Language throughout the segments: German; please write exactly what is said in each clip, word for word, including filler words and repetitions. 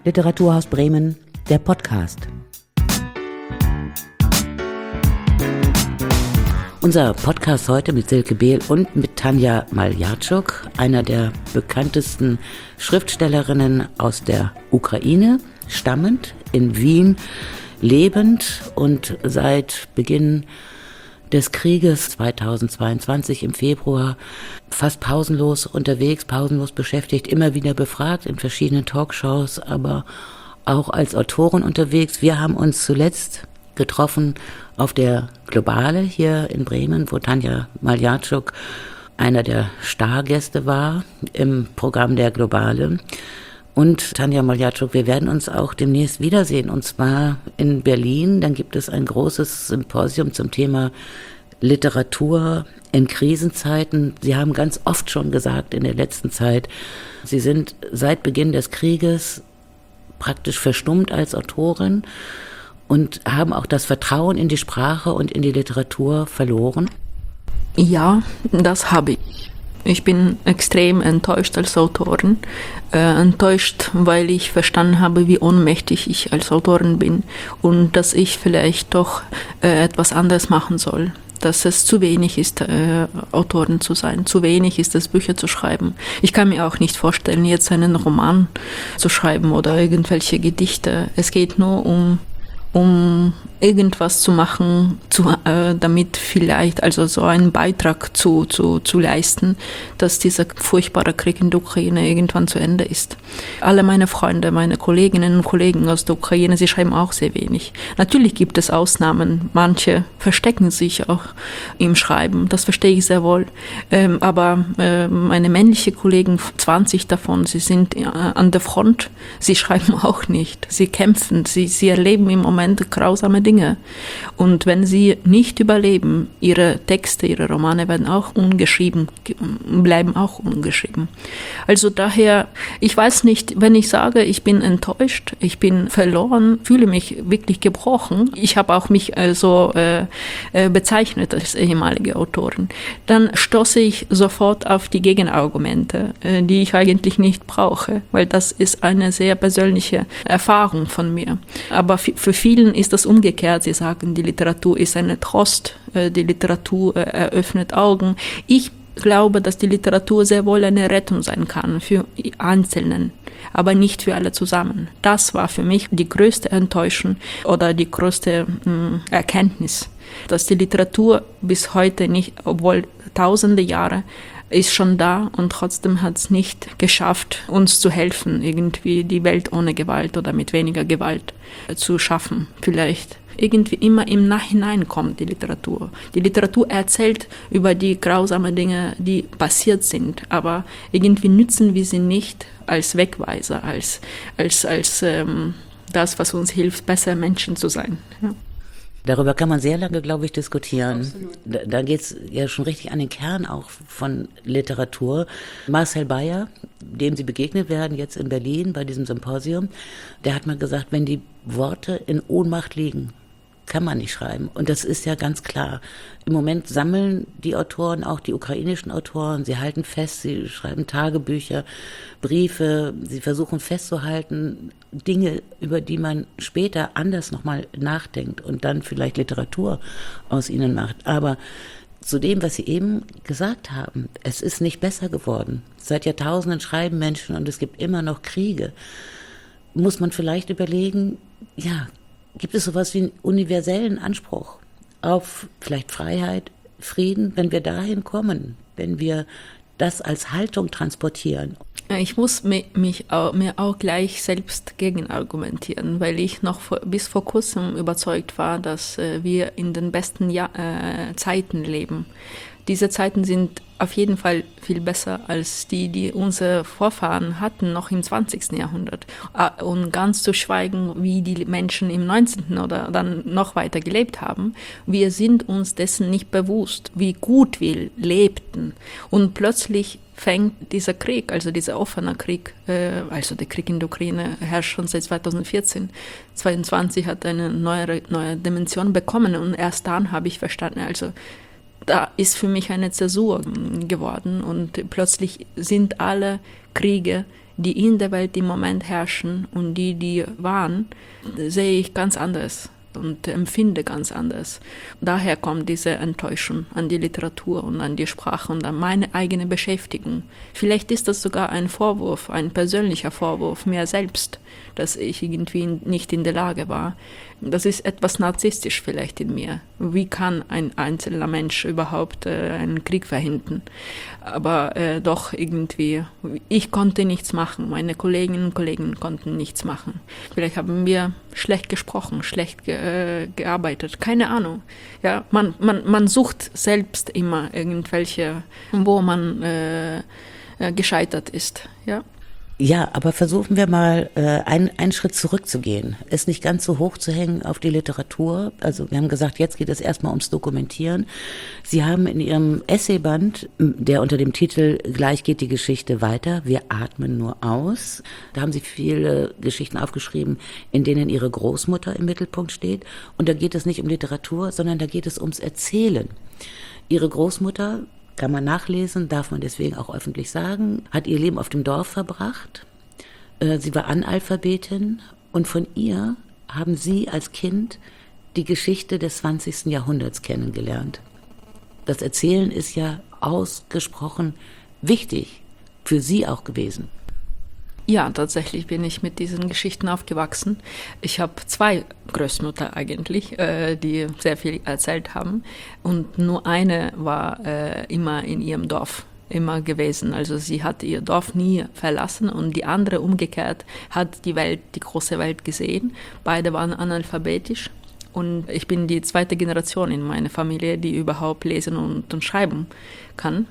Literaturhaus Bremen, der Podcast. Unser Podcast heute mit Silke Behl und mit Tanja Maljatschuk, einer der bekanntesten Schriftstellerinnen aus der Ukraine, stammend, in Wien, lebend und seit Beginn des Krieges zweitausendzweiundzwanzig im Februar fast pausenlos unterwegs, pausenlos beschäftigt, immer wieder befragt in verschiedenen Talkshows, aber auch als Autorin unterwegs. Wir haben uns zuletzt getroffen auf der Globale hier in Bremen, wo Tanja Maljatschuk einer der Stargäste war im Programm der Globale. Und Tanja Maljatschuk, wir werden uns auch demnächst wiedersehen, und zwar in Berlin. Dann gibt es ein großes Symposium zum Thema Literatur in Krisenzeiten. Sie haben ganz oft schon gesagt in der letzten Zeit, Sie sind seit Beginn des Krieges praktisch verstummt als Autorin und haben auch das Vertrauen in die Sprache und in die Literatur verloren. Ja, das habe ich. Ich bin extrem enttäuscht als Autorin, äh, enttäuscht, weil ich verstanden habe, wie ohnmächtig ich als Autorin bin und dass ich vielleicht doch äh, etwas anderes machen soll. Dass es zu wenig ist, äh, Autorin zu sein, zu wenig ist es, Bücher zu schreiben. Ich kann mir auch nicht vorstellen, jetzt einen Roman zu schreiben oder irgendwelche Gedichte. Es geht nur um um irgendwas zu machen, zu, äh, damit vielleicht also so einen Beitrag zu, zu, zu leisten, dass dieser furchtbare Krieg in der Ukraine irgendwann zu Ende ist. Alle meine Freunde, meine Kolleginnen und Kollegen aus der Ukraine, sie schreiben auch sehr wenig. Natürlich gibt es Ausnahmen, manche verstecken sich auch im Schreiben, das verstehe ich sehr wohl. Ähm, aber äh, meine männlichen Kollegen, zwanzig davon, sie sind äh, an der Front, sie schreiben auch nicht, sie kämpfen, sie, sie erleben im Moment grausame Dinge. Und wenn sie nicht überleben, ihre Texte, ihre Romane werden auch ungeschrieben, bleiben auch ungeschrieben. Also daher, ich weiß nicht, wenn ich sage, ich bin enttäuscht, ich bin verloren, fühle mich wirklich gebrochen. Ich habe auch mich also äh, bezeichnet als ehemalige Autorin. Dann stoße ich sofort auf die Gegenargumente, äh, die ich eigentlich nicht brauche, weil das ist eine sehr persönliche Erfahrung von mir. Aber f- für vielen ist das umgekehrt. Sie sagen, die Literatur ist eine Trost, die Literatur eröffnet Augen. Ich glaube, dass die Literatur sehr wohl eine Rettung sein kann für Einzelnen, aber nicht für alle zusammen. Das war für mich die größte Enttäuschung oder die größte mh, Erkenntnis, dass die Literatur bis heute nicht, obwohl tausende Jahre, ist schon da und trotzdem hat es nicht geschafft, uns zu helfen, irgendwie die Welt ohne Gewalt oder mit weniger Gewalt zu schaffen. Vielleicht irgendwie immer im Nachhinein kommt die Literatur. Die Literatur erzählt über die grausamen Dinge, die passiert sind, aber irgendwie nützen wir sie nicht als Wegweiser, als, als, als ähm, das, was uns hilft, besser Menschen zu sein. Ja. Darüber kann man sehr lange, glaube ich, diskutieren. Absolut. Da, da geht es ja schon richtig an den Kern auch von Literatur. Marcel Beyer, dem Sie begegnet werden jetzt in Berlin bei diesem Symposium, der hat mal gesagt, wenn die Worte in Ohnmacht liegen, kann man nicht schreiben. Und das ist ja ganz klar. Im Moment sammeln die Autoren, auch die ukrainischen Autoren, sie halten fest, sie schreiben Tagebücher, Briefe, sie versuchen festzuhalten, Dinge, über die man später anders nochmal nachdenkt und dann vielleicht Literatur aus ihnen macht. Aber zu dem, was Sie eben gesagt haben, es ist nicht besser geworden. Seit Jahrtausenden schreiben Menschen und es gibt immer noch Kriege. Muss man vielleicht überlegen, ja, gibt es sowas wie einen universellen Anspruch auf vielleicht Freiheit, Frieden, wenn wir dahin kommen, wenn wir das als Haltung transportieren? Ich muss mich, mich auch, mir auch gleich selbst gegenargumentieren, weil ich noch vor, bis vor kurzem überzeugt war, dass äh, wir in den besten ja- äh, Zeiten leben. Diese Zeiten sind auf jeden Fall viel besser als die, die unsere Vorfahren hatten, noch im zwanzigsten Jahrhundert. Und ganz zu schweigen, wie die Menschen im neunzehnten oder dann noch weiter gelebt haben. Wir sind uns dessen nicht bewusst, wie gut wir lebten. Und plötzlich fängt dieser Krieg, also dieser offene Krieg, äh, also der Krieg in der Ukraine herrscht schon seit zweitausendvierzehn. zweiundzwanzig hat eine neue, neue Dimension bekommen und erst dann habe ich verstanden, also da ist für mich eine Zäsur geworden und plötzlich sind alle Kriege, die in der Welt im Moment herrschen und die, die waren, sehe ich ganz anders und empfinde ganz anders. Daher kommt diese Enttäuschung an die Literatur und an die Sprache und an meine eigene Beschäftigung. Vielleicht ist das sogar ein Vorwurf, ein persönlicher Vorwurf mir selbst, dass ich irgendwie nicht in der Lage war. Das ist etwas narzisstisch vielleicht in mir. Wie kann ein einzelner Mensch überhaupt äh, einen Krieg verhindern? Aber äh, doch irgendwie, ich konnte nichts machen, meine Kolleginnen und Kollegen konnten nichts machen. Vielleicht haben wir schlecht gesprochen, schlecht ge äh, gearbeitet, keine Ahnung. Ja, man, man, man sucht selbst immer irgendwelche, wo man äh, äh, gescheitert ist, ja. Ja, aber versuchen wir mal, äh, einen, einen Schritt zurückzugehen. Es nicht ganz so hoch zu hängen auf die Literatur. Also wir haben gesagt, jetzt geht es erstmal ums Dokumentieren. Sie haben in Ihrem Essayband, der unter dem Titel Gleich geht die Geschichte weiter, wir atmen nur aus, da haben Sie viele Geschichten aufgeschrieben, in denen Ihre Großmutter im Mittelpunkt steht. Und da geht es nicht um Literatur, sondern da geht es ums Erzählen. Ihre Großmutter, kann man nachlesen, darf man deswegen auch öffentlich sagen, hat ihr Leben auf dem Dorf verbracht. Sie war Analphabetin und von ihr haben Sie als Kind die Geschichte des zwanzigsten Jahrhunderts kennengelernt. Das Erzählen ist ja ausgesprochen wichtig für Sie auch gewesen. Ja, tatsächlich bin ich mit diesen Geschichten aufgewachsen. Ich habe zwei Großmütter eigentlich, äh, die sehr viel erzählt haben. Und nur eine war äh, immer in ihrem Dorf, immer gewesen. Also sie hat ihr Dorf nie verlassen und die andere umgekehrt hat die Welt, die große Welt gesehen. Beide waren analphabetisch. Und ich bin die zweite Generation in meiner Familie, die überhaupt lesen und, und schreiben kann.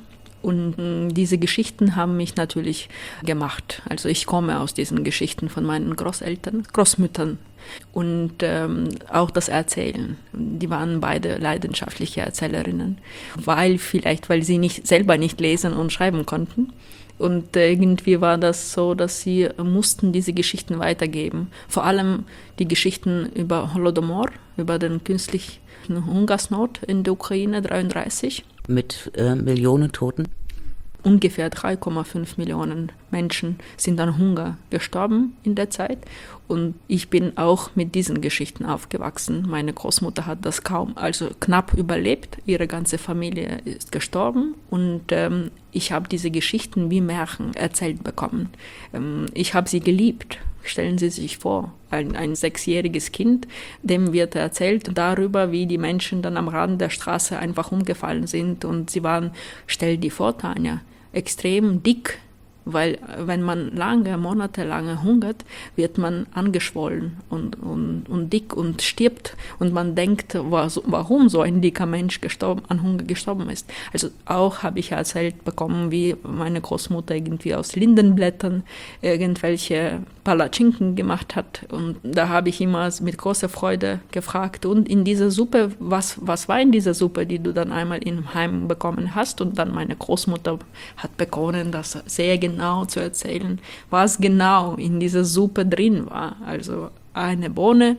Und diese Geschichten haben mich natürlich gemacht. Also ich komme aus diesen Geschichten von meinen Großeltern, Großmüttern und ähm, auch das Erzählen. Die waren beide leidenschaftliche Erzählerinnen, weil vielleicht, weil sie nicht selber nicht lesen und schreiben konnten. Und irgendwie war das so, dass sie mussten diese Geschichten weitergeben. Vor allem die Geschichten über Holodomor, über den künstlichen Hungersnot in der Ukraine dreiunddreißig. Mit äh, Millionen Toten? Ungefähr drei Komma fünf Millionen Menschen sind an Hunger gestorben in der Zeit. Und ich bin auch mit diesen Geschichten aufgewachsen. Meine Großmutter hat das kaum, also knapp überlebt. Ihre ganze Familie ist gestorben. Und ähm, ich habe diese Geschichten wie Märchen erzählt bekommen. Ähm, ich habe sie geliebt. Stellen Sie sich vor, ein, ein sechsjähriges Kind, dem wird erzählt darüber, wie die Menschen dann am Rand der Straße einfach umgefallen sind. Und sie waren, stell dir vor, Tanja, extrem dick, weil wenn man lange, monatelang hungert, wird man angeschwollen und, und, und dick und stirbt. Und man denkt, was, warum so ein dicker Mensch gestorben, an Hunger gestorben ist. Also auch habe ich erzählt bekommen, wie meine Großmutter irgendwie aus Lindenblättern irgendwelche Palatschinken gemacht hat. Und da habe ich immer mit großer Freude gefragt, und in dieser Suppe, was, was war in dieser Suppe, die du dann einmal im Heim bekommen hast? Und dann meine Großmutter hat begonnen, das sehr genau genau zu erzählen, was genau in dieser Suppe drin war. Also eine Bohne,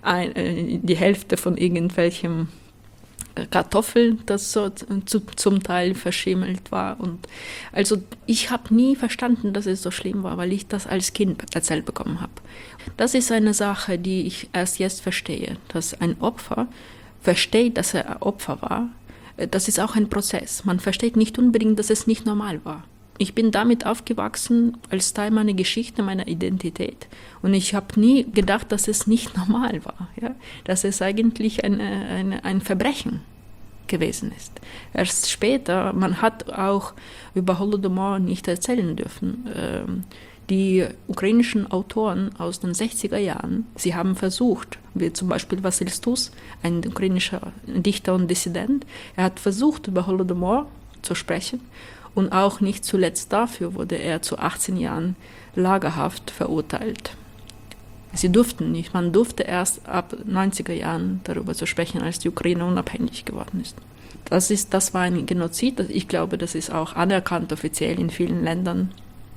ein, die Hälfte von irgendwelchem Kartoffel, das so zu, zum Teil verschimmelt war. Und also ich habe nie verstanden, dass es so schlimm war, weil ich das als Kind erzählt bekommen habe. Das ist eine Sache, die ich erst jetzt verstehe, dass ein Opfer versteht, dass er Opfer war. Das ist auch ein Prozess. Man versteht nicht unbedingt, dass es nicht normal war. Ich bin damit aufgewachsen als Teil meiner Geschichte, meiner Identität. Und ich habe nie gedacht, dass es nicht normal war. Ja? Dass es eigentlich eine, eine, ein Verbrechen gewesen ist. Erst später, man hat auch über Holodomor nicht erzählen dürfen. Die ukrainischen Autoren aus den sechziger Jahren, sie haben versucht, wie zum Beispiel Wassil Stus, ein ukrainischer Dichter und Dissident, er hat versucht, über Holodomor zu sprechen. Und auch nicht zuletzt dafür wurde er zu achtzehn Jahren Lagerhaft verurteilt. Sie durften nicht, man durfte erst ab neunziger Jahren darüber zu sprechen, als die Ukraine unabhängig geworden ist. Das ist, das war ein Genozid, ich glaube, das ist auch anerkannt offiziell in vielen Ländern.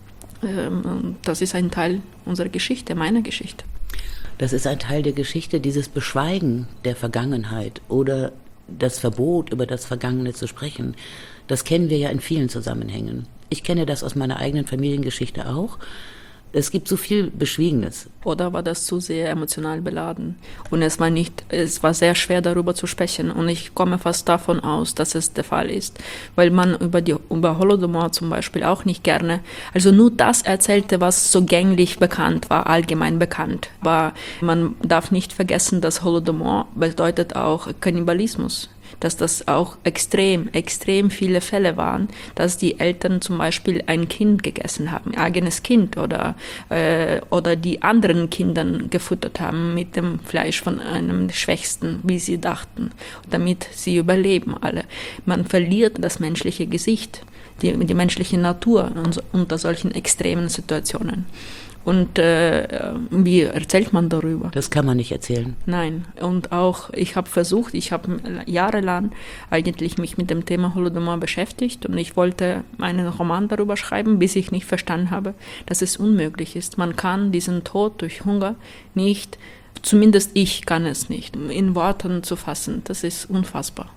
Das ist ein Teil unserer Geschichte, meiner Geschichte. Das ist ein Teil der Geschichte, dieses Beschweigen der Vergangenheit oder das Verbot, über das Vergangene zu sprechen. Das kennen wir ja in vielen Zusammenhängen. Ich kenne das aus meiner eigenen Familiengeschichte auch. Es gibt so viel Beschwiegenes. Oder war das zu sehr emotional beladen? Und es war nicht, es war sehr schwer darüber zu sprechen. Und ich komme fast davon aus, dass es der Fall ist, weil man über die über Holodomor zum Beispiel auch nicht gerne, also nur das erzählte, was so gängig bekannt war, allgemein bekannt. Aber man darf nicht vergessen, dass Holodomor bedeutet auch Kannibalismus. Dass das auch extrem, extrem viele Fälle waren, dass die Eltern zum Beispiel ein Kind gegessen haben, ein eigenes Kind oder, äh, oder die anderen Kindern gefuttert haben mit dem Fleisch von einem Schwächsten, wie sie dachten, damit sie überleben alle. Man verliert das menschliche Gesicht, die, die menschliche Natur unter solchen extremen Situationen. Und äh, wie erzählt man darüber? Das kann man nicht erzählen. Nein. Und auch, ich habe versucht, ich habe jahrelang eigentlich mich mit dem Thema Holodomor beschäftigt und ich wollte einen Roman darüber schreiben, bis ich nicht verstanden habe, dass es unmöglich ist. Man kann diesen Tod durch Hunger nicht, zumindest ich kann es nicht, in Worten zu fassen. Das ist unfassbar.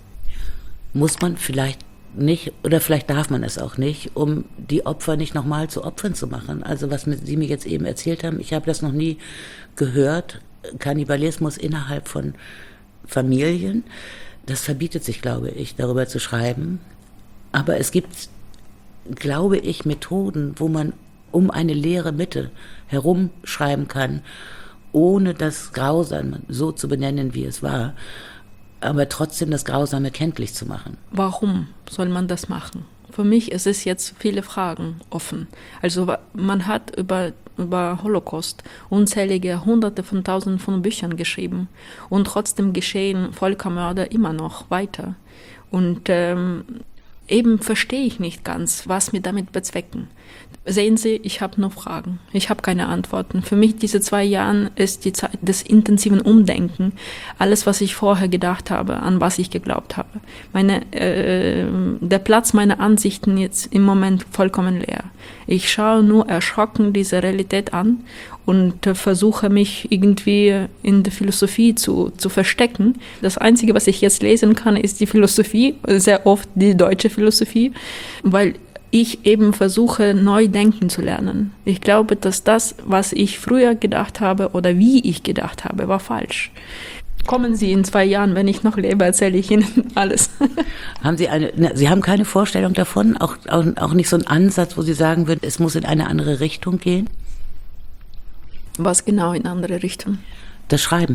Muss man vielleicht nicht, oder vielleicht darf man es auch nicht, um die Opfer nicht nochmal zu Opfern zu machen. Also was Sie mir jetzt eben erzählt haben, ich habe das noch nie gehört, Kannibalismus innerhalb von Familien, das verbietet sich, glaube ich, darüber zu schreiben. Aber es gibt, glaube ich, Methoden, wo man um eine leere Mitte herumschreiben kann, ohne das Grausame so zu benennen, wie es war, aber trotzdem das Grausame kenntlich zu machen. Warum soll man das machen? Für mich ist es jetzt viele Fragen offen. Also man hat über, über Holocaust unzählige Hunderte von Tausenden von Büchern geschrieben und trotzdem geschehen Völkermorde immer noch weiter. Und ähm, eben verstehe ich nicht ganz, was wir damit bezwecken. Sehen Sie, ich habe nur Fragen. Ich habe keine Antworten. Für mich diese zwei Jahre ist die Zeit des intensiven Umdenken. Alles, was ich vorher gedacht habe, an was ich geglaubt habe. Meine, äh, der Platz meiner Ansichten jetzt im Moment vollkommen leer. Ich schaue nur erschrocken diese Realität an und äh, versuche mich irgendwie in der Philosophie zu, zu verstecken. Das Einzige, was ich jetzt lesen kann, ist die Philosophie, sehr oft die deutsche Philosophie, weil ich eben versuche, neu denken zu lernen. Ich glaube, dass das, was ich früher gedacht habe oder wie ich gedacht habe, war falsch. Kommen Sie in zwei Jahren, wenn ich noch lebe, erzähle ich Ihnen alles. Haben Sie eine, ne, Sie haben keine Vorstellung davon, auch, auch, auch nicht so einen Ansatz, wo Sie sagen würden, es muss in eine andere Richtung gehen? Was genau in andere Richtung? Das Schreiben.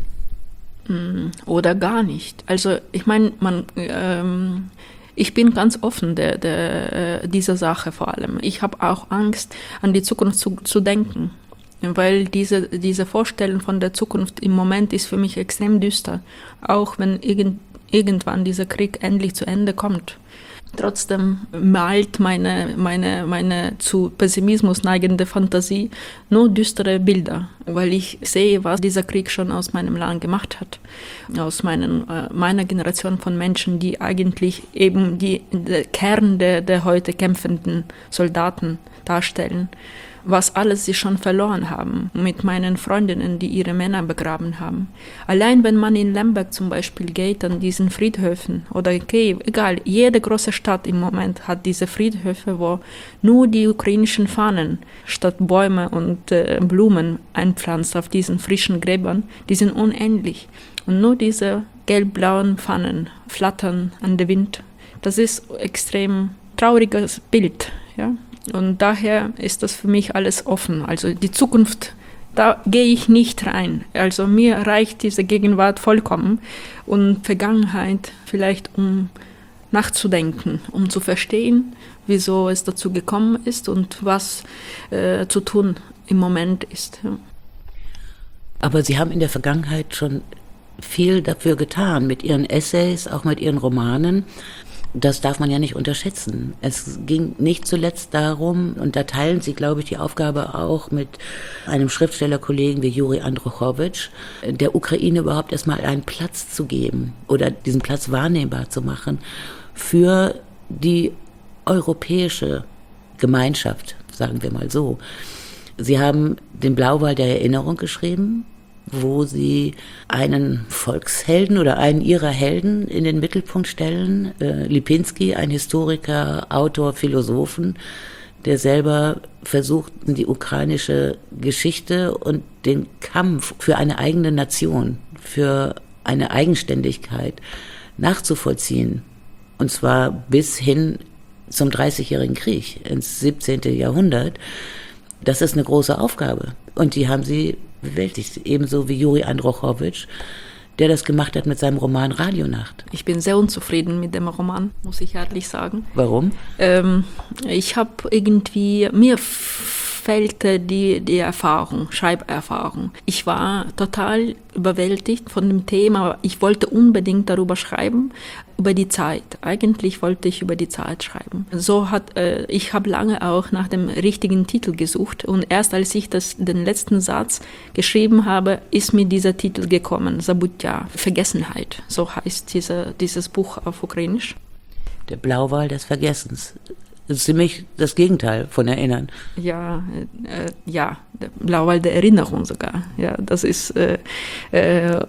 Oder gar nicht. Also ich meine, man... Ähm, Ich bin ganz offen der, der, dieser Sache vor allem. Ich habe auch Angst, an die Zukunft zu, zu denken, weil diese, diese Vorstellung von der Zukunft im Moment ist für mich extrem düster, auch wenn irgend, irgendwann dieser Krieg endlich zu Ende kommt. Trotzdem malt meine, meine, meine zu Pessimismus neigende Fantasie nur düstere Bilder, weil ich sehe, was dieser Krieg schon aus meinem Land gemacht hat. Aus meinen, äh, meiner Generation von Menschen, die eigentlich eben die, der Kern der, der heute kämpfenden Soldaten darstellen. Was alles sie schon verloren haben, mit meinen Freundinnen, die ihre Männer begraben haben. Allein wenn man in Lemberg zum Beispiel geht, an diesen Friedhöfen, oder okay, egal, jede große Stadt im Moment hat diese Friedhöfe, wo nur die ukrainischen Fahnen statt Bäume und äh, Blumen einpflanzt auf diesen frischen Gräbern, die sind unendlich. Und nur diese gelb-blauen Fahnen flattern an der Wind. Das ist ein extrem trauriges Bild, ja. Und daher ist das für mich alles offen. Also die Zukunft, da gehe ich nicht rein. Also mir reicht diese Gegenwart vollkommen und Vergangenheit vielleicht, um nachzudenken, um zu verstehen, wieso es dazu gekommen ist und was äh, zu tun im Moment ist. Ja. Aber Sie haben in der Vergangenheit schon viel dafür getan, mit Ihren Essays, auch mit Ihren Romanen. Das darf man ja nicht unterschätzen. Es ging nicht zuletzt darum, und da teilen Sie, glaube ich, die Aufgabe auch mit einem Schriftstellerkollegen wie Juri Androchowitsch, der Ukraine überhaupt erstmal einen Platz zu geben oder diesen Platz wahrnehmbar zu machen für die europäische Gemeinschaft, sagen wir mal so. Sie haben den Blauwal der Erinnerung geschrieben, wo Sie einen Volkshelden oder einen Ihrer Helden in den Mittelpunkt stellen, äh, Lipinski, ein Historiker, Autor, Philosophen, der selber versucht, die ukrainische Geschichte und den Kampf für eine eigene Nation, für eine Eigenständigkeit nachzuvollziehen. Und zwar bis hin zum Dreißigjährigen Krieg, ins siebzehnten Jahrhundert. Das ist eine große Aufgabe. Und die haben sie bewältigt, ebenso wie Juri Androchowitsch, der das gemacht hat mit seinem Roman Radionacht. Ich bin sehr unzufrieden mit dem Roman, muss ich ehrlich sagen. Warum? Ähm, ich habe irgendwie, mir fehlte die, die Erfahrung, Schreiberfahrung. Ich war total überwältigt von dem Thema. Ich wollte unbedingt darüber schreiben, über die Zeit. Eigentlich wollte ich über die Zeit schreiben. So hat, äh, ich habe lange auch nach dem richtigen Titel gesucht und erst als ich das, den letzten Satz geschrieben habe, ist mir dieser Titel gekommen, Zabutja, Vergessenheit. So heißt diese, dieses Buch auf Ukrainisch. Der Blauwal des Vergessens. Das ist ziemlich das Gegenteil von Erinnern. Ja, äh, ja, der Blauwal der Erinnerung sogar. Ja, das ist, äh, äh, äh,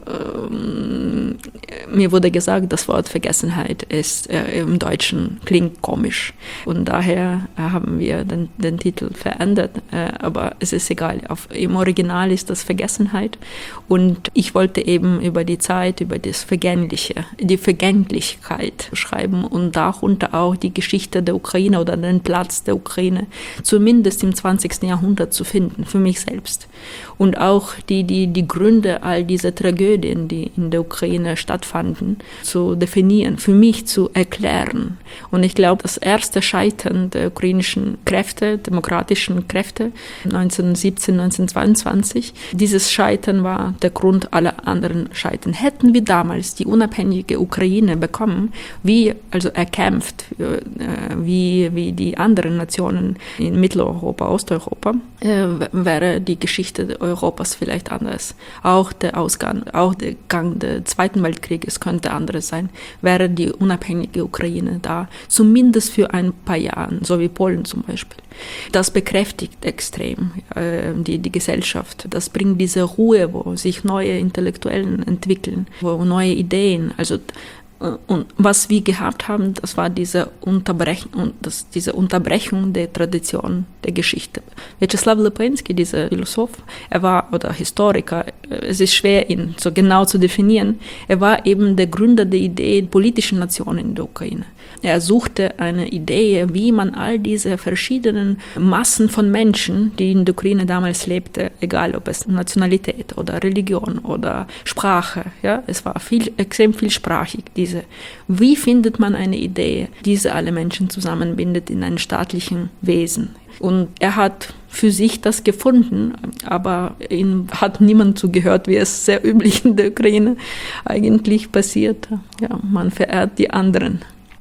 mir wurde gesagt, das Wort Vergessenheit ist äh, im Deutschen klingt komisch. Und daher haben wir den, den Titel verändert. Äh, aber es ist egal. Auf, im Original ist das Vergessenheit. Und ich wollte eben über die Zeit, über das Vergängliche, die Vergänglichkeit schreiben und darunter auch die Geschichte der Ukraine oder den Platz der Ukraine, zumindest im zwanzigsten Jahrhundert zu finden, für mich selbst. Und auch die, die, die Gründe all dieser Tragödien, die in der Ukraine stattfanden, zu definieren, für mich zu erklären. Und ich glaube, das erste Scheitern der ukrainischen Kräfte, demokratischen Kräfte, neunzehnhundertsiebzehn, neunzehnhundertzweiundzwanzig, dieses Scheitern war der Grund aller anderen Scheitern. Hätten wir damals die unabhängige Ukraine bekommen, wie also erkämpft, wie, wie die anderen Nationen in Mitteleuropa, Osteuropa, äh, wäre die Geschichte Europas vielleicht anders. Auch der Ausgang, auch der Gang des Zweiten Weltkrieges könnte anders sein, wäre die unabhängige Ukraine da, zumindest für ein paar Jahre, so wie Polen zum Beispiel. Das bekräftigt extrem äh, die, die Gesellschaft. Das bringt diese Ruhe, wo sich neue Intellektuellen entwickeln, wo neue Ideen, also und was wir gehabt haben, das war diese Unterbrechung, das, diese Unterbrechung der Tradition der Geschichte. Vyacheslav Lepensky, dieser Philosoph, er war, oder Historiker, es ist schwer, ihn so genau zu definieren, er war eben der Gründer der Idee politischen Nationen in der Ukraine. Er suchte eine Idee, wie man all diese verschiedenen Massen von Menschen, die in der Ukraine damals lebte, egal ob es Nationalität oder Religion oder Sprache, ja, es war viel, extrem vielsprachig, diese. Wie findet man eine Idee, die diese alle Menschen zusammenbindet in einem staatlichen Wesen? Und er hat für sich das gefunden, aber ihm hat niemand zugehört, wie es sehr üblich in der Ukraine eigentlich passiert. Ja, man verehrt die anderen.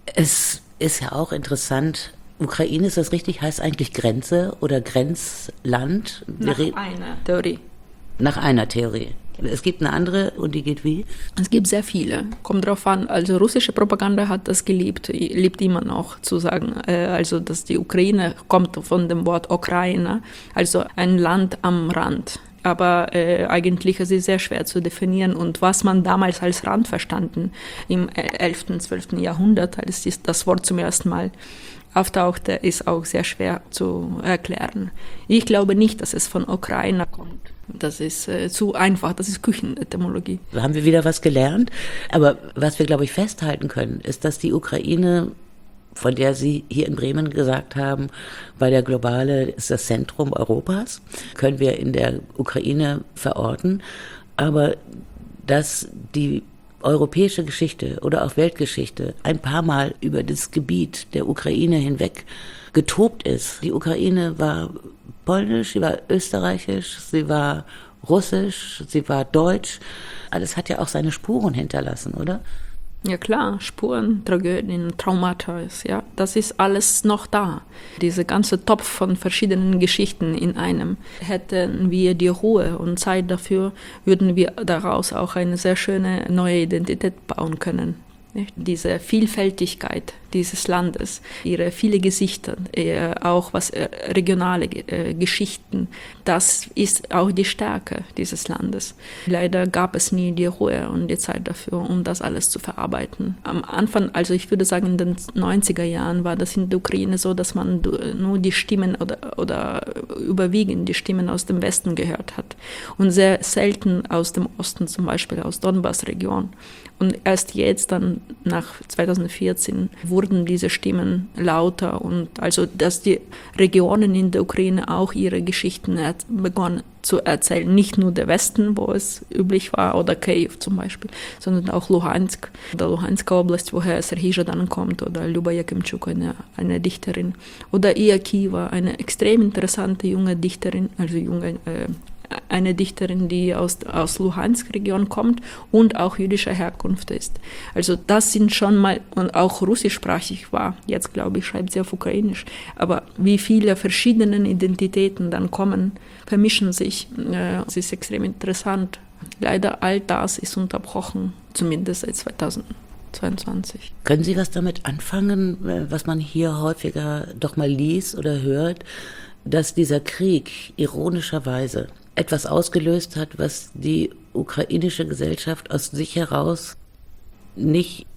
Es ist ja auch interessant, Ukraine, ist das richtig, heißt eigentlich Grenze oder Grenzland? Nach einer Theorie. Nach einer Theorie. Es gibt eine andere und die geht wie? Es gibt sehr viele. Kommt drauf an. Also russische Propaganda hat das geliebt, liebt immer noch zu sagen. Also dass die Ukraine kommt von dem Wort Ukraine, also ein Land am Rand. Aber äh, eigentlich ist es sehr schwer zu definieren. Und was man damals als Rand verstanden im elften, zwölften Jahrhundert, als das Wort zum ersten Mal auftauchte, ist auch sehr schwer zu erklären. Ich glaube nicht, dass es von Ukraine kommt. Das ist äh, zu einfach, das ist Küchenetymologie. Da haben wir wieder was gelernt. Aber was wir, glaube ich, festhalten können, ist, dass die Ukraine, von der Sie hier in Bremen gesagt haben, weil der globale ist das Zentrum Europas, können wir in der Ukraine verorten. Aber dass die europäische Geschichte oder auch Weltgeschichte ein paar Mal über das Gebiet der Ukraine hinweg getobt ist. Die Ukraine war polnisch, sie war österreichisch, sie war russisch, sie war deutsch. Alles hat ja auch seine Spuren hinterlassen, oder? Ja klar, Spuren, Tragödien, Traumata, ja, das ist alles noch da. Dieser ganze Topf von verschiedenen Geschichten in einem. Hätten wir die Ruhe und Zeit dafür, würden wir daraus auch eine sehr schöne neue Identität bauen können. Nicht? Diese Vielfältigkeit dieses Landes, ihre viele Gesichter, äh, auch was äh, regionale äh, Geschichten, das ist auch die Stärke dieses Landes. Leider gab es nie die Ruhe und die Zeit dafür, um das alles zu verarbeiten. Am Anfang, also ich würde sagen, in den neunziger Jahren war das in der Ukraine so, dass man nur die Stimmen oder, oder überwiegend die Stimmen aus dem Westen gehört hat und sehr selten aus dem Osten, zum Beispiel aus Donbass-Region. Und erst jetzt, dann nach zweitausendvierzehn, wurden diese Stimmen lauter und also, dass die Regionen in der Ukraine auch ihre Geschichten begonnen zu erzählen. Nicht nur der Westen, wo es üblich war, oder Kiew zum Beispiel, sondern auch Luhansk oder Luhanska Oblast, woher Serhij Zhadan kommt, oder Lyuba Yakimchuk, eine, eine Dichterin, oder Iya Kiva, eine extrem interessante junge Dichterin, also junge äh, eine Dichterin, die aus, aus Luhansk-Region kommt und auch jüdischer Herkunft ist. Also das sind schon mal, und auch russischsprachig war, jetzt glaube ich, schreibt sie auf Ukrainisch, aber wie viele verschiedene Identitäten dann kommen, vermischen sich, äh, es ist extrem interessant. Leider all das ist unterbrochen, zumindest seit zweitausendzweiundzwanzig. Können Sie was damit anfangen, was man hier häufiger doch mal liest oder hört, dass dieser Krieg ironischerweise etwas ausgelöst hat, was die ukrainische Gesellschaft aus sich heraus nicht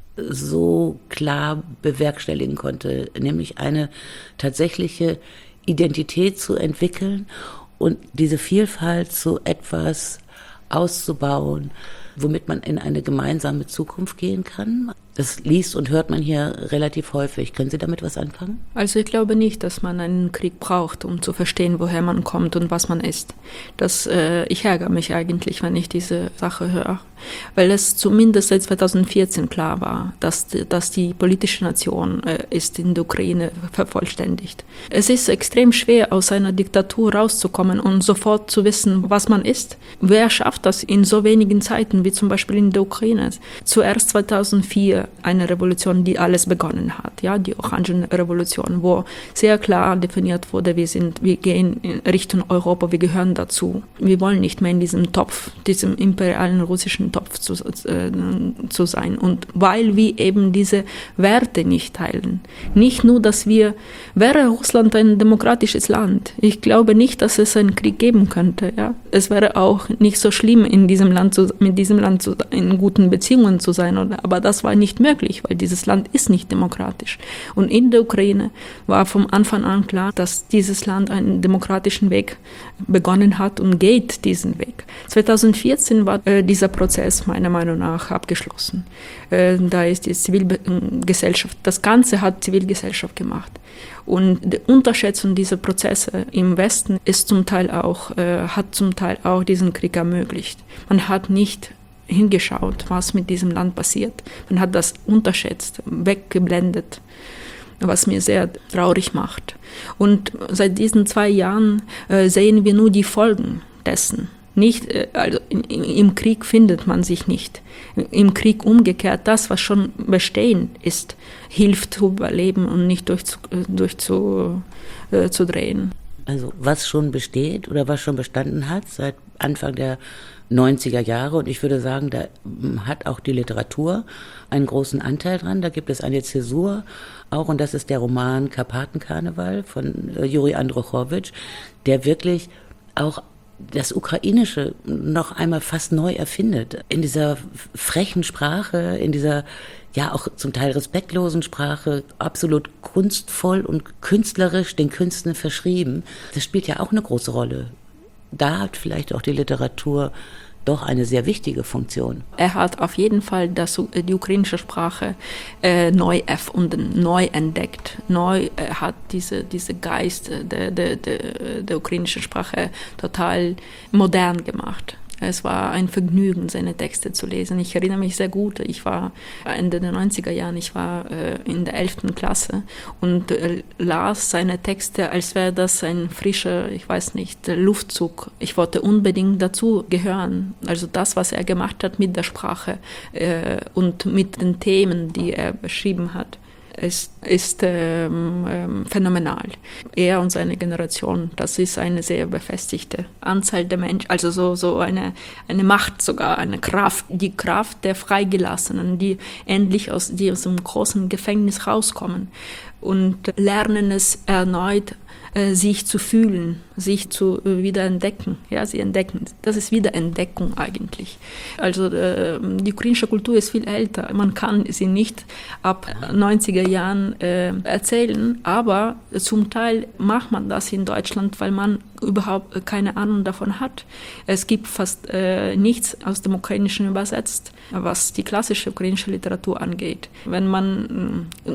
so klar bewerkstelligen konnte, nämlich eine tatsächliche Identität zu entwickeln und diese Vielfalt zu etwas auszubauen, womit man in eine gemeinsame Zukunft gehen kann. Das liest und hört man hier relativ häufig. Können Sie damit was anfangen? Also ich glaube nicht, dass man einen Krieg braucht, um zu verstehen, woher man kommt und was man ist. Das, äh, ich ärgere mich eigentlich, wenn ich diese Sache höre. Weil es zumindest seit zweitausendvierzehn klar war, dass, dass die politische Nation äh, ist in der Ukraine vervollständigt. Es ist extrem schwer, aus einer Diktatur rauszukommen und sofort zu wissen, was man ist. Wer schafft das in so wenigen Zeiten, wie zum Beispiel in der Ukraine? Zuerst zweitausendvier eine Revolution, die alles begonnen hat, ja, die Orangenrevolution, wo sehr klar definiert wurde, wir sind, wir gehen in Richtung Europa, wir gehören dazu. Wir wollen nicht mehr in diesem Topf, diesem imperialen russischen Topf zu, äh, zu sein. Und weil wir eben diese Werte nicht teilen. Nicht nur, dass wir, wäre Russland ein demokratisches Land, ich glaube nicht, dass es einen Krieg geben könnte, ja. Es wäre auch nicht so schlimm, in diesem Land zu, mit diesem Land zu, in guten Beziehungen zu sein, oder, aber das war nicht möglich, weil dieses Land ist nicht demokratisch. Und in der Ukraine war vom Anfang an klar, dass dieses Land einen demokratischen Weg begonnen hat und geht diesen Weg. zweitausendvierzehn war äh, dieser Prozess meiner Meinung nach abgeschlossen. Äh, da ist die Zivilgesellschaft, das Ganze hat Zivilgesellschaft gemacht. Und die Unterschätzung dieser Prozesse im Westen ist zum Teil auch, äh, hat zum Teil auch diesen Krieg ermöglicht. Man hat nicht hingeschaut, was mit diesem Land passiert. Man hat das unterschätzt, weggeblendet, was mir sehr traurig macht. Und seit diesen zwei Jahren äh, sehen wir nur die Folgen dessen. Nicht, äh, also in, in, im Krieg findet man sich nicht. Im Krieg umgekehrt, das, was schon bestehen ist, hilft zu überleben und nicht durchzudrehen. Durch zu, äh, zu drehen. Also was schon besteht oder was schon bestanden hat seit Anfang der neunziger Jahre, und ich würde sagen, da hat auch die Literatur einen großen Anteil dran. Da gibt es eine Zäsur auch, und das ist der Roman Karpatenkarneval von Juri Androchowitsch, der wirklich auch das Ukrainische noch einmal fast neu erfindet. In dieser frechen Sprache, in dieser ja auch zum Teil respektlosen Sprache, absolut kunstvoll und künstlerisch den Künsten verschrieben. Das spielt ja auch eine große Rolle. Da hat vielleicht auch die Literatur doch eine sehr wichtige Funktion. Er hat auf jeden Fall das, die ukrainische Sprache äh, neu erfunden, neu entdeckt. Neu äh, hat diese, diese Geist der, der, der, der ukrainischen Sprache total modern gemacht. Es war ein Vergnügen, seine Texte zu lesen. Ich erinnere mich sehr gut, ich war Ende der neunziger Jahren, ich war äh, in der elften Klasse und äh, las seine Texte, als wäre das ein frischer, ich weiß nicht, Luftzug. Ich wollte unbedingt dazu gehören. Also das, was er gemacht hat mit der Sprache äh, und mit den Themen, die er beschrieben hat. ist, ist ähm, ähm, phänomenal. Er und seine Generation, das ist eine sehr befestigte Anzahl der Menschen, also so, so eine, eine Macht sogar, eine Kraft, die Kraft der Freigelassenen, die endlich aus diesem großen Gefängnis rauskommen und lernen es erneut, sich zu fühlen, sich zu äh, wieder entdecken. Ja, sie entdecken. Das ist Wiederentdeckung eigentlich. Also äh, die ukrainische Kultur ist viel älter. Man kann sie nicht ab neunziger Jahren äh, erzählen, aber zum Teil macht man das in Deutschland, weil man überhaupt keine Ahnung davon hat. Es gibt fast äh, nichts aus dem Ukrainischen übersetzt, was die klassische ukrainische Literatur angeht. Wenn man äh,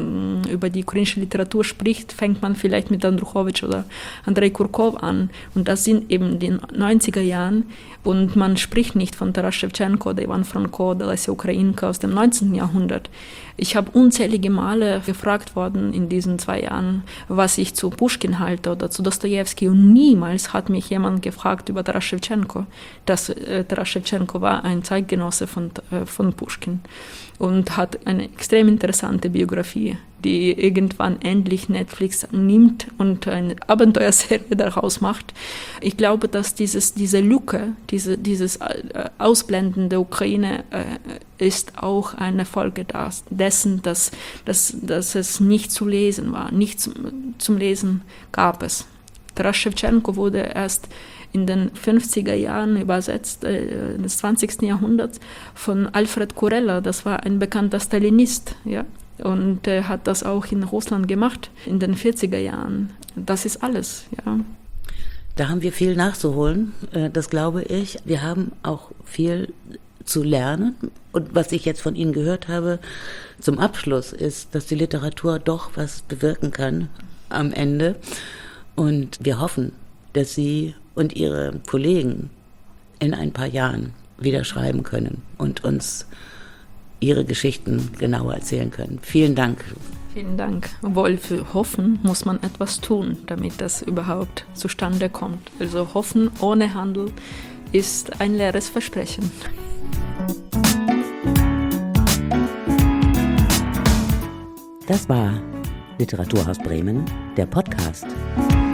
über die ukrainische Literatur spricht, fängt man vielleicht mit Andruchowitsch oder Andrei Kurkov an. Und das sind eben die neunziger Jahren. Und man spricht nicht von Taras Schewtschenko oder Ivan Franko oder Lesja Ukrainka aus dem neunzehnten Jahrhundert. Ich habe unzählige Male gefragt worden in diesen zwei Jahren, was ich zu Puschkin halte oder zu Dostojewski. Und niemals hat mich jemand gefragt über Taras Schewtschenko. Das, äh, Taras Schewtschenko war ein Zeitgenosse von, äh, von Puschkin und hat eine extrem interessante Biografie, die irgendwann endlich Netflix nimmt und eine Abenteuerserie daraus macht. Ich glaube, dass dieses, diese Lücke, diese, dieses Ausblenden der Ukraine äh, ist auch eine Folge das, dessen, dass, dass, dass es nicht zu lesen war, nicht zum, zum Lesen gab es. Taras Schewtschenko wurde erst in den fünfziger Jahren übersetzt, äh, des zwanzigsten Jahrhunderts, von Alfred Kurella. Das war ein bekannter Stalinist, ja. Und er äh, hat das auch in Russland gemacht, in den vierziger Jahren. Das ist alles, ja. Da haben wir viel nachzuholen, äh, das glaube ich. Wir haben auch viel zu lernen. Und was ich jetzt von Ihnen gehört habe zum Abschluss ist, dass die Literatur doch was bewirken kann am Ende. Und wir hoffen, dass Sie und Ihre Kollegen in ein paar Jahren wieder schreiben können und uns Ihre Geschichten genauer erzählen können. Vielen Dank. Vielen Dank. Obwohl für Hoffen muss man etwas tun, damit das überhaupt zustande kommt. Also Hoffen ohne Handel ist ein leeres Versprechen. Das war Literaturhaus Bremen, der Podcast.